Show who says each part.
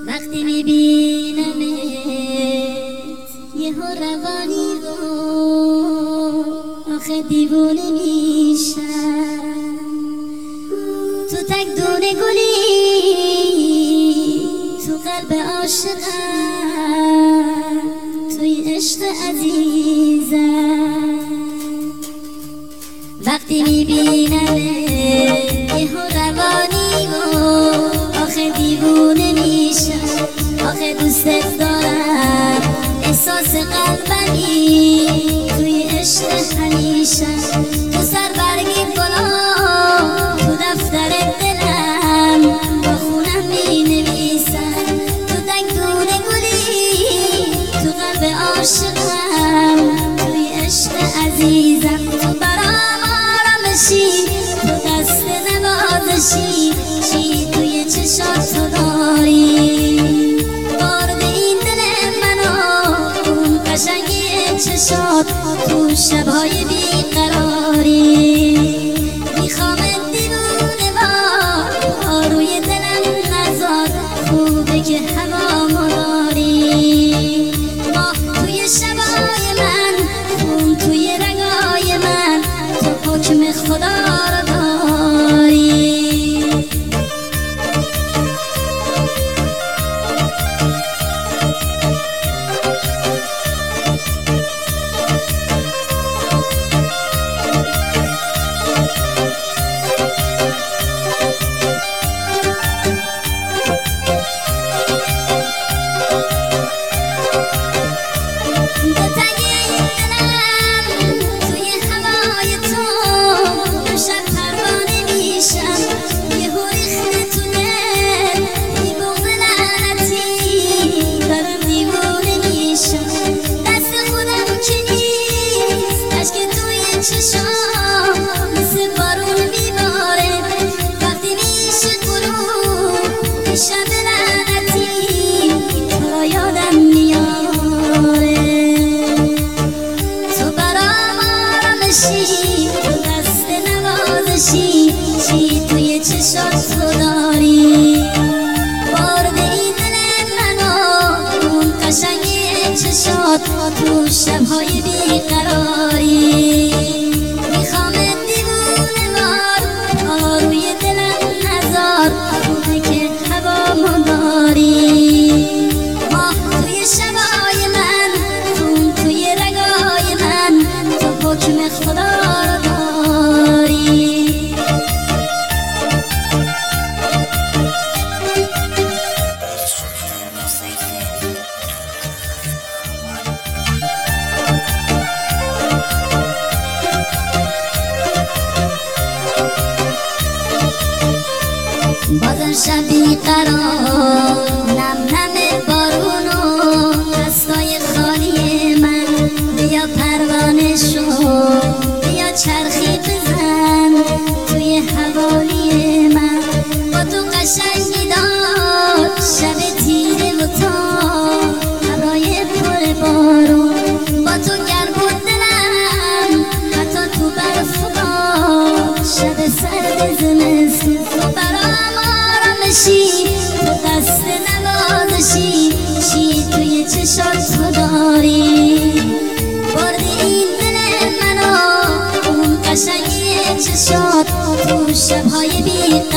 Speaker 1: وقتی میبینمت یهو روانی رو آخه دیوونه میشم. تو تک دونه گلی تو قلب عاشقم، توی عشق عزیزم. وقتی میبینمت یهو روانی رو آخه دیوونه میشم. آخه دوستت دارم احساس قلبمی توی عشق همیشه. تو سر برگی گلا تو دفتر دلم با خونم می نویسم. تو تک دونه گلی تو قلب عاشقم، توی عشق عزیزم. تو برام آرامشی، تو دست نوازشی، چی توی چشات تو داری. وارد این دل منو اون قشنگی چشات تو شبهای بیقراری. میخوامت دیوونه وار روی دلم نزار، خوبه که هوامو داری. ما توی شبای من، خون توی رگای من، تو حکم خدا رو داری. مثل بارون میباره وقتی میشه غروب، شب لعنتی تو را یادم میاره. تو برام آرامشی، تو دست نوازشی، چی توی چشات تو داری. وارد این دل منو اون قشنگی چشات تو شبهای بیقراری. خوبه که هوامو داری. ماه توی شبای من، خون توی رگای من، تو حکم خدا رو داری. بازم شب بیقرار، نم نم بارونو دستای خالی من. بیا پروانه شو، بیا چرخی بزن توی حوالی من. با تو قشنگی داد شب تیره و تار، هوای پر بارون. با تو گرم بود دلم حتی تو برف و باد، شب سرد زمستون. تو برام آرامشی، تو دست نوازشی، چی توی چشات تو داری. وارد این دل منو اون قشنگی چشات تو شبهای بیقراری.